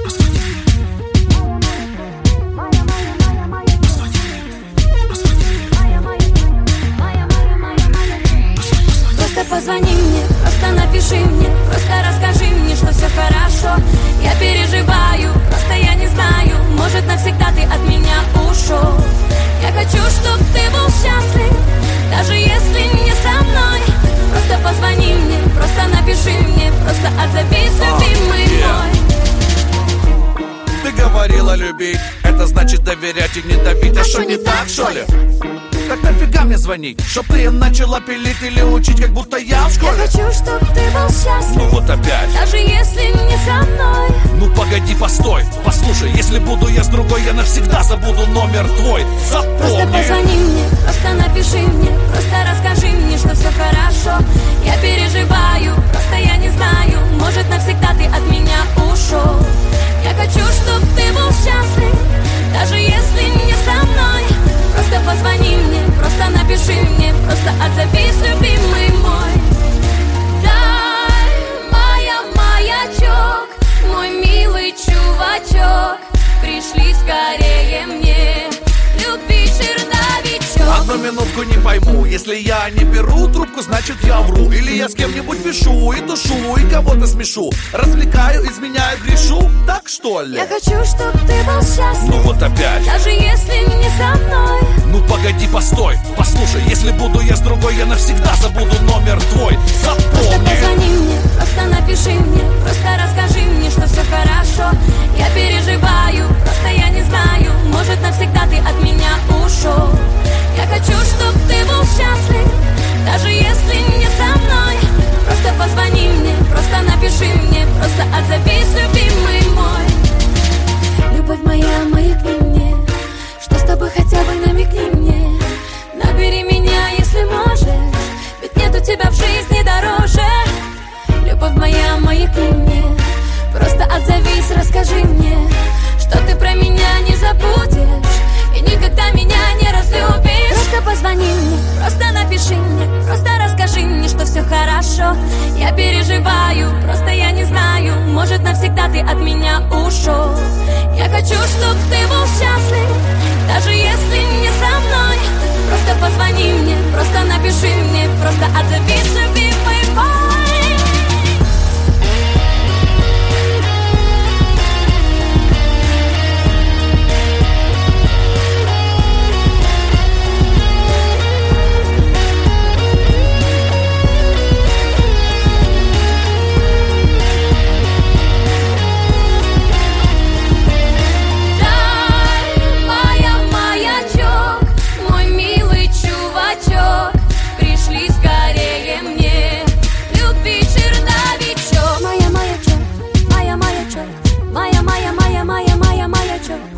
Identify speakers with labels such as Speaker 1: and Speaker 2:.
Speaker 1: Позвони мне, просто напиши мне, просто расскажи мне, что все хорошо. Я переживаю, просто я не знаю, может навсегда ты от меня ушел. Я хочу, чтоб ты был счастлив, даже если не со мной. Просто позвони мне, просто напиши мне, просто отзовись, любимый мой.
Speaker 2: Ты говорила любить, это значит доверять и не давить. А что не так, что ли? Так нафига мне звонить? Чтоб ты начала пилить или учить, как будто я в школе?
Speaker 1: Я хочу, чтоб ты был счастлив,
Speaker 2: ну вот опять,
Speaker 1: даже если не со мной.
Speaker 2: Ну погоди, постой, послушай, если буду я с другой, я навсегда забуду номер твой. Запомни.
Speaker 1: Просто позвони мне, просто напиши мне, просто расскажи мне, что все хорошо. Я переживаю, просто я не знаю, может навсегда ты от меня ушел. Я хочу, чтоб ты был счастлив, даже если не со мной. Просто позвони мне, просто напиши мне, просто отзовись, любимый мой. Дай маячок, мой милый чувачок, пришли скорее мне, любви черновичок.
Speaker 2: Одну минутку не пойму, если я не беру трубку, значит я вру. Или я с кем-нибудь пишу и тушу, и кого-то смешу, развлекаю, изменяю, грешу, так что ли?
Speaker 1: Я хочу, чтоб ты был счастлив,
Speaker 2: ну вот опять,
Speaker 1: даже если не со мной.
Speaker 2: Ну погоди, постой, послушай, если буду я с другой, я навсегда забуду номер твой. Запомни.
Speaker 1: Просто позвони мне, просто напиши мне, просто расскажи мне, что все хорошо. Я переживаю, просто я не знаю, может навсегда ты от меня ушел. Я хочу, чтоб ты был счастлив, даже если не со мной. Просто позвони мне, просто напиши мне, просто отзовись, любимый мой. Любовь моя, маякни мне, что с тобой хотя бы намекни мне. Набери меня, если можешь, ведь нет у тебя в жизни дороже. Любовь моя, маякни мне, просто отзовись, расскажи мне, что ты про меня не забудешь и никогда меня не разлюбишь. Просто позвони мне, просто напиши мне, просто расскажи мне, что все хорошо. Я переживаю, просто я не знаю, может навсегда ты от меня ушел. Я хочу, чтоб ты был счастлив, даже если не со мной. Просто позвони мне, просто напиши мне, просто отзовись, любимый мой. Моя маячок.